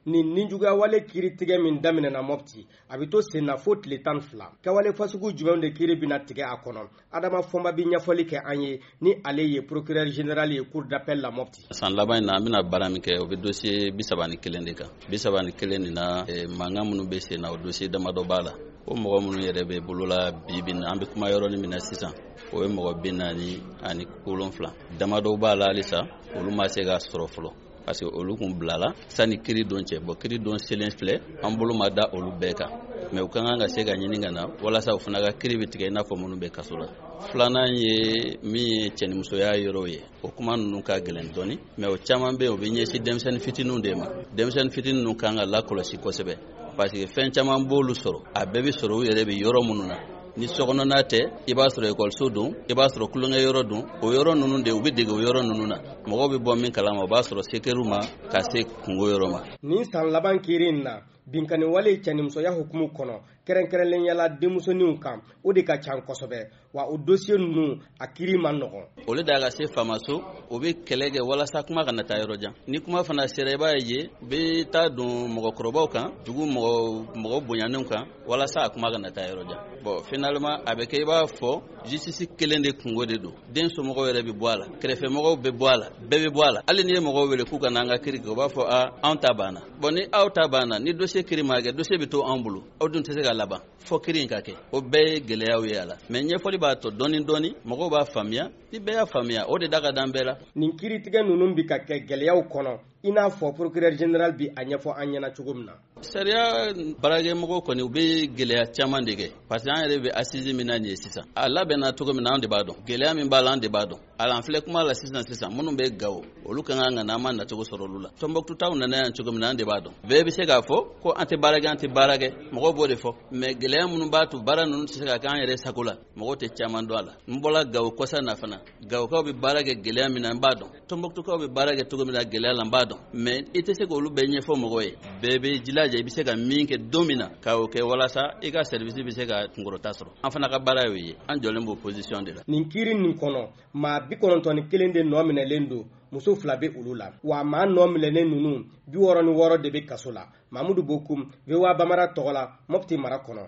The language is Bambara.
nin juguya wale kiri tigɛ min daminɛna Mopti a bɛ to sen na fo tile 12 kɛwale fasugu jumɛnw de kiri bɛna tigɛ a kɔnɔ Adama Fɔnba bi ɲɛfɔli kɛ an ye ni ale ye procureur général ye cour d'appel la Mopti. San laban in na an bɛna baara min kɛ o bɛ dossier 31 de kan 31 nin na mankan minnu bɛ sen na o dossier damadɔ b'a la o mɔgɔ minnu yɛrɛ bɛ bolola bi na an bɛ kuma yɔrɔ min na sisan o ye mɔgɔ 47 damadɔ b'a la halisa olu ma se ka sɔrɔ fɔlɔ parce que olu kun bilala sani kiri don cɛ bon kiri don selen filɛ an bolo ma da olu bɛɛ kan mais u kan ka se ka ɲini ka na walasa u fana ka kiri bɛ tigɛ i n'a fɔ minnu bɛ kaso la filanan ye min ye cɛnimusoya yɔrɔ ye o kuma ninnu ka gɛlɛn dɔɔni mais o caman bɛ yen o bɛ ɲɛsin denmisɛnnin fitininw de ma denmisɛnnin fitinin ninnu kan ka lakɔlɔsi kosɛbɛ parce que fɛn caman b'olu sɔrɔ a bɛɛ bɛ sɔrɔ u yɛrɛ bɛ yɔrɔ minnu na ni sokɔnɔna tɛ i b'a sɔrɔ ekɔliso don i b'a sɔrɔ kulonkɛ yɔrɔ don o yɔrɔ ninnu de u bɛ dege o yɔrɔ ninnu na mɔgɔw bɛ bɔ min kalama o b'a sɔrɔ sekɛriw ma ka se kungo yɔrɔ ma. Nin san laban kiri in na binkani wale cɛnimusoya hukumu kɔnɔ kɛrɛnkɛrɛnlenyala denmusoninw kan o de ka can kosɛbɛ wa o dossier ninnu a kiri man nɔgɔn. Olu da ka se faamaso o bɛ kɛlɛ kɛ walasa kuma kana taa yɔrɔ jan ni kuma fana sera i b'a ye u bɛ taa don mɔgɔkɔrɔbaw kan dugu mɔgɔ bonyannenw kan walasa a kuma kana taa yɔrɔ jan bon finalement a bɛ kɛ i b'a fɔ justice kelen de kungo de don den somɔgɔw yɛrɛ bɛ bɔ a la kɛrɛfɛmɔgɔw bɛ bɔ a la bɛɛ bɛ bɔ a la hali n'i ye mɔgɔw wele k'u kana an ka kiri kɛ u b'a fɔ anw ta banna bon ni aw ta banna ni dossier kiri ma kɛ dossier bɛ to anw bolo aw dun tɛ se ka laban fɔ kiri in ka kɛ o bɛɛ ye gɛlɛyaw ye a la mais ɲɛfɔli b'a to dɔɔni mɔgɔw b'a faamuya ni bɛɛ y'a faamuya o de da ka dan bɛɛ la. Nin kiritigɛ ninnu bi ka kɛ gɛlɛyaw kɔnɔ i n'a fɔ procureur général bi a ɲɛfɔ an ɲɛna cogo min na. Sariya baarakɛmɔgɔw kɔni u bɛ gɛlɛya caman de kɛ parce que an yɛrɛ bɛ assise min na nin ye sisan a labɛnna cogo min na an de b'a dɔn gɛlɛya min b'a la an de b'a dɔn ala an filɛ kuma la sisan minnu bɛ Gawo olu kan ka na an ma nacogo sɔrɔ olu la Tombouctou taw nana yan cogo min na an de b'a dɔn bɛɛ bɛ se k'a fɔ ko an tɛ baara kɛ mɔgɔw b'o de fɔ mais gɛlɛya minnu b'a to baara ninnu tɛ se ka kɛ an yɛrɛ sago la mɔgɔw tɛ caman dɔn a la n bɔla Gawo kɔsa na fana Gawokaw bɛ baara kɛ gɛlɛya min na n b'a dɔn Tombouctoukaw bɛ baara kɛ cogo min na gɛlɛya la n b'a dɔn mais i tɛ se k'olu bɛɛ ɲɛfɔ mɔgɔw ye bɛɛ bɛ jilaja i bɛ se ka min kɛ don min na k'o kɛ walasa i ka service bɛ se ka kunkɔrɔta sɔrɔ an fana ka baara y'o ye an jɔlen b'o position de la. Nin kiri nin kɔnɔ maa 91 de nɔ minɛlen don muso 2 bɛ olu la wa maa nɔ minɛlen ninnu 66 de bɛ kaso la Mamudu Bokum VOA Bamara tɔgɔ la Mopti mara kɔnɔ.